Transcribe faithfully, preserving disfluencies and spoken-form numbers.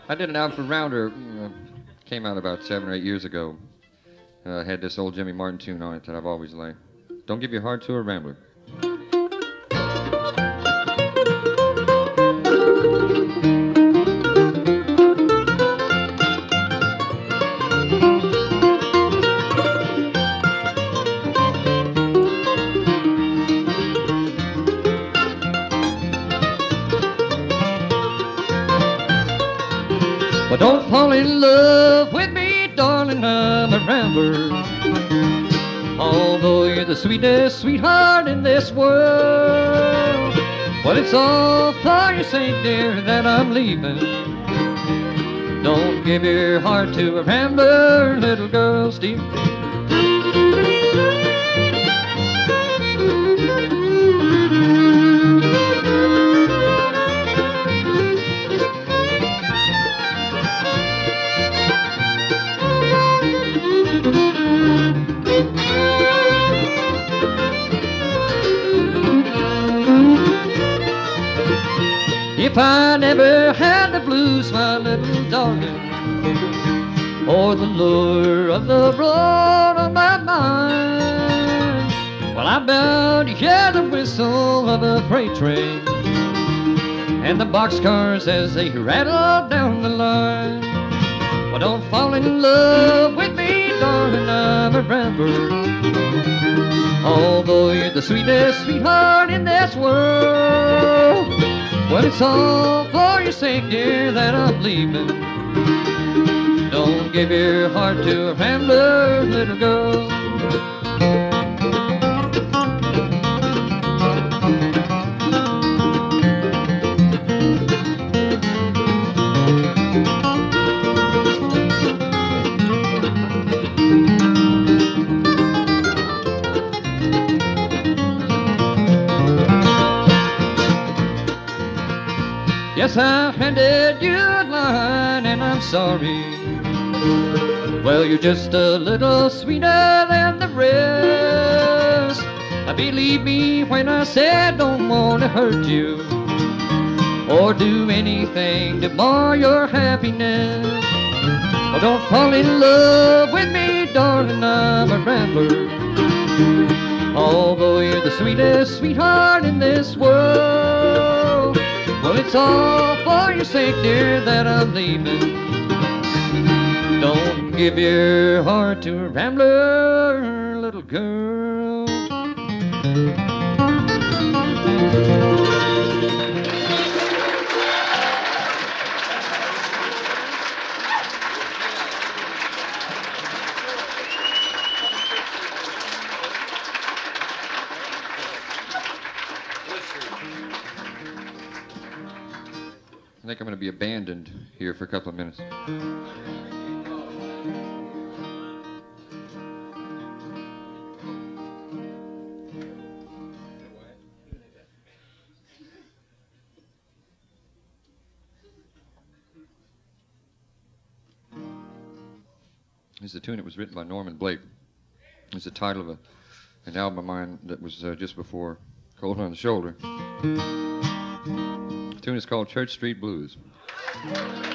I did an album for Rounder. Uh, came out about seven or eight years ago. Uh, had this old Jimmy Martin tune on it that I've always liked. Don't give your heart to a rambler. Well, don't fall in love with me, darling, I'm a rambler. Although you're the sweetest sweetheart in this world. Well, it's all for your sake, dear, that I'm leaving. Don't give your heart to a rambler, little girl, Steve. If I never had the blues, my little darling, or the lure of the road on my mind, well, I'm bound to hear the whistle of a freight train and the boxcars as they rattle down the line. Well, don't fall in love with me, darling, I'm a rambler. Although you're the sweetest sweetheart in this world. Well, it's all for your sake, dear, that I'm leaving. Don't give your heart to a rambler, little girl. Yes, I handed you a line and I'm sorry. Well, you're just a little sweeter than the rest. I believe me when I said don't want to hurt you or do anything to mar your happiness. Oh, don't fall in love with me, darling, I'm a rambler. Although you're the sweetest sweetheart in this world. Well, it's all for your sake, dear, that I'm leaving. Don't give your heart to a rambler, little girl. I think I'm going to be abandoned here for a couple of minutes. This is a tune that was written by Norman Blake. It's the title of a, an album of mine that was uh, just before Cold on the Shoulder. The tune is called Church Street Blues.